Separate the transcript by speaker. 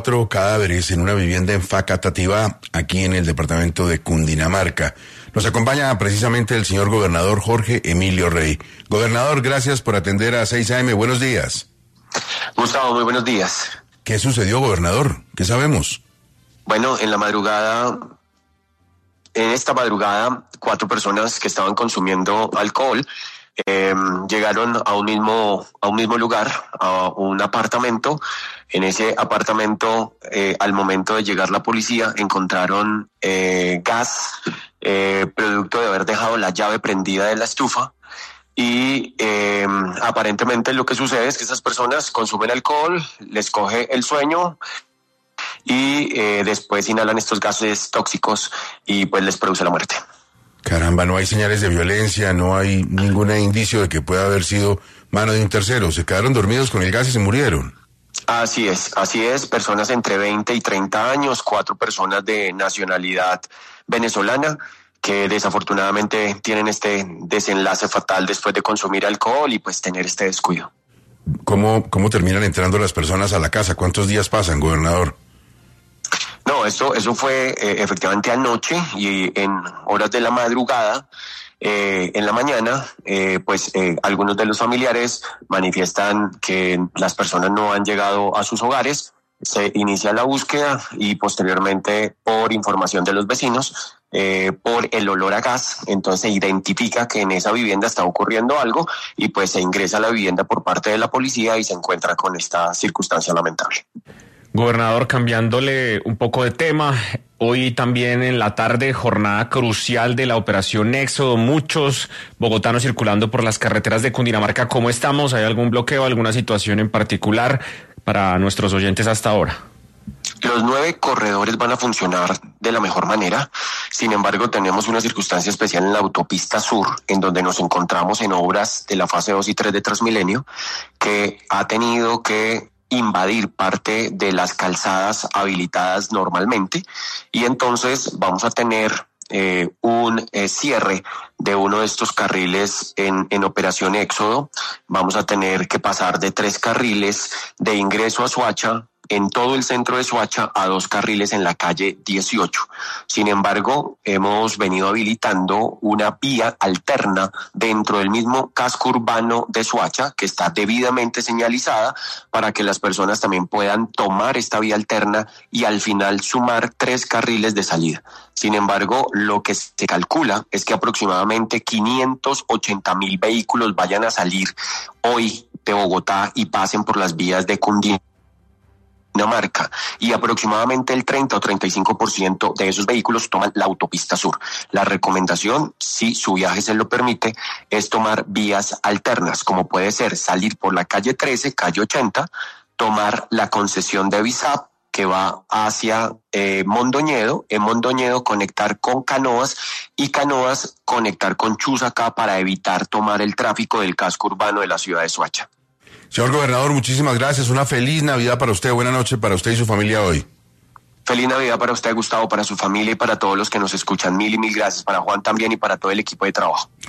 Speaker 1: 4 cadáveres en una vivienda en Facatativá, aquí en el departamento de Cundinamarca. Nos acompaña precisamente el señor gobernador Jorge Emilio Rey. Gobernador, gracias por atender a 6 AM. Buenos días.
Speaker 2: Gustavo, muy buenos días.
Speaker 1: ¿Qué sucedió, gobernador? ¿Qué sabemos?
Speaker 2: Bueno, en esta madrugada, 4 personas que estaban consumiendo alcohol llegaron a un mismo lugar, a un apartamento. En ese apartamento, al momento de llegar la policía, encontraron gas, producto de haber dejado la llave prendida de la estufa. Y aparentemente lo que sucede es que esas personas consumen alcohol, les coge el sueño y después inhalan estos gases tóxicos y pues les produce la muerte.
Speaker 1: Caramba, no hay señales de violencia, no hay ningún indicio de que pueda haber sido mano de un tercero. Se quedaron dormidos con el gas y se murieron.
Speaker 2: Así es, personas entre 20 y 30 años, 4 personas de nacionalidad venezolana que desafortunadamente tienen este desenlace fatal después de consumir alcohol y pues tener este descuido.
Speaker 1: ¿Cómo terminan entrando las personas a la casa? ¿Cuántos días pasan, gobernador?
Speaker 2: No, eso fue efectivamente anoche y en horas de la madrugada. En la mañana, algunos de los familiares manifiestan que las personas no han llegado a sus hogares. Se inicia la búsqueda y posteriormente, por información de los vecinos, por el olor a gas, entonces se identifica que en esa vivienda está ocurriendo algo y pues se ingresa a la vivienda por parte de la policía y se encuentra con esta circunstancia lamentable.
Speaker 3: Gobernador, cambiándole un poco de tema, hoy también en la tarde, jornada crucial de la Operación Éxodo, muchos bogotanos circulando por las carreteras de Cundinamarca. ¿Cómo estamos? ¿Hay algún bloqueo, alguna situación en particular para nuestros oyentes hasta ahora?
Speaker 2: Los 9 corredores van a funcionar de la mejor manera. Sin embargo, tenemos una circunstancia especial en la autopista sur, en donde nos encontramos en obras de la fase 2 y 3 de Transmilenio, que ha tenido que invadir parte de las calzadas habilitadas normalmente, y entonces vamos a tener un cierre de uno de estos carriles en Operación Éxodo. Vamos a tener que pasar de 3 carriles de ingreso a Soacha en todo el centro de Soacha a 2 carriles en la calle 18. Sin embargo, hemos venido habilitando una vía alterna dentro del mismo casco urbano de Soacha, que está debidamente señalizada para que las personas también puedan tomar esta vía alterna y al final sumar 3 carriles de salida. Sin embargo, lo que se calcula es que aproximadamente 580,000 vehículos vayan a salir hoy de Bogotá y pasen por las vías de Cundinamarca, y aproximadamente el 30 o 35% de esos vehículos toman la autopista sur. La recomendación, si su viaje se lo permite, es tomar vías alternas, como puede ser salir por la calle 13, calle 80, tomar la concesión de Bizap, que va hacia Mondoñedo, en Mondoñedo conectar con Canoas y Canoas conectar con Chusacá para evitar tomar el tráfico del casco urbano de la ciudad de Soacha.
Speaker 1: Señor gobernador, muchísimas gracias. Una feliz Navidad para usted. Buena noche para usted y su familia hoy.
Speaker 2: Feliz Navidad para usted, Gustavo, para su familia y para todos los que nos escuchan. Mil y mil gracias. Para Juan también y para todo el equipo de trabajo.